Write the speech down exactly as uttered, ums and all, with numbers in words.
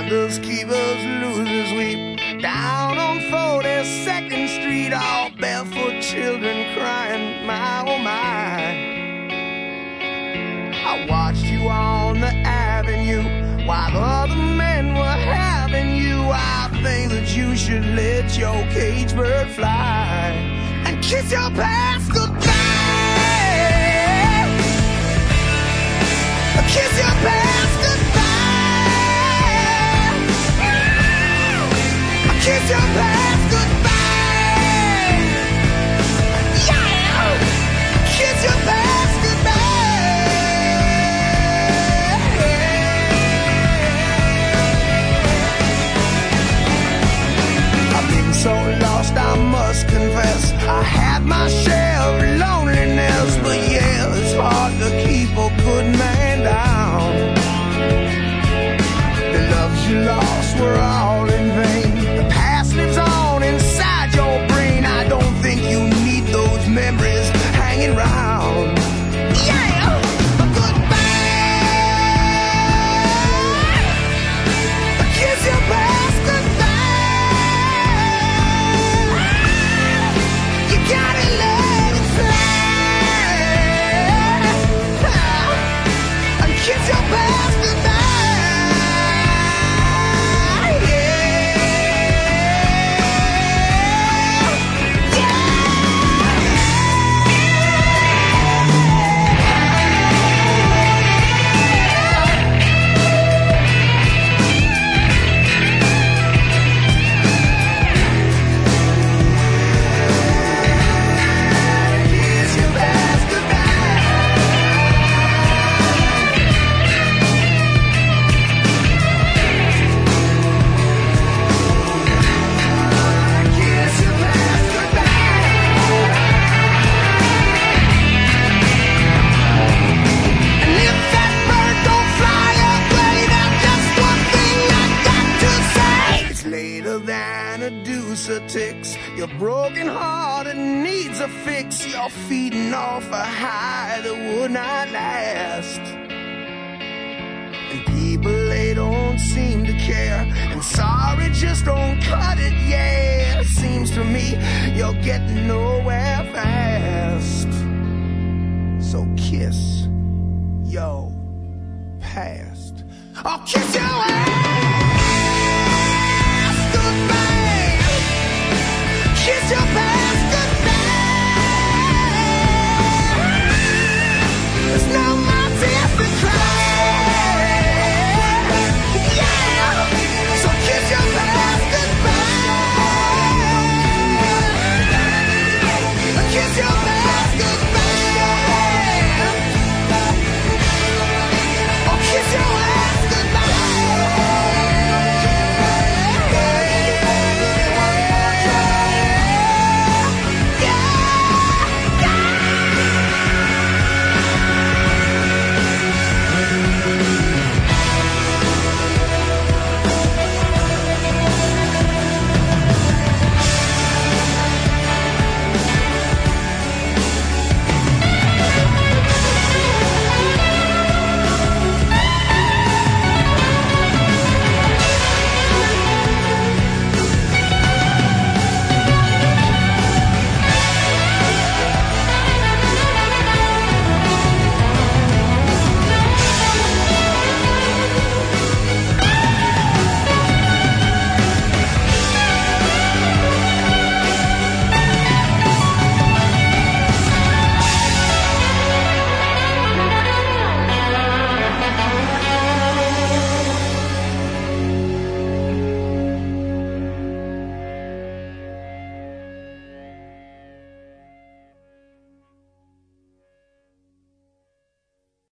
Brothers, keepers, losers weep down on forty-second Street, all barefoot children crying, my oh my. I watched you on the avenue while other men were having you. I think that you should let your cage bird fly and kiss your past goodbye. Kiss your past goodbye. Kiss your past goodbye. Yeah. Kiss your past goodbye. I've been so lost, I must confess. I had my share of loneliness, but yeah, it's hard to keep a good man down. The loves you lost were all in vain. The past lives on inside your brain. I don't think you need those memories hanging round. Yeah, goodbye. Kiss your past goodbye. You gotta let it fly. And kiss your past goodbye. Ticks. Your broken heart, it needs a fix. You're feeding off a high that would not last. And people, they don't seem to care. And sorry just don't cut it, yeah. It seems to me you're getting nowhere fast. So kiss your past. Oh, kiss your ass.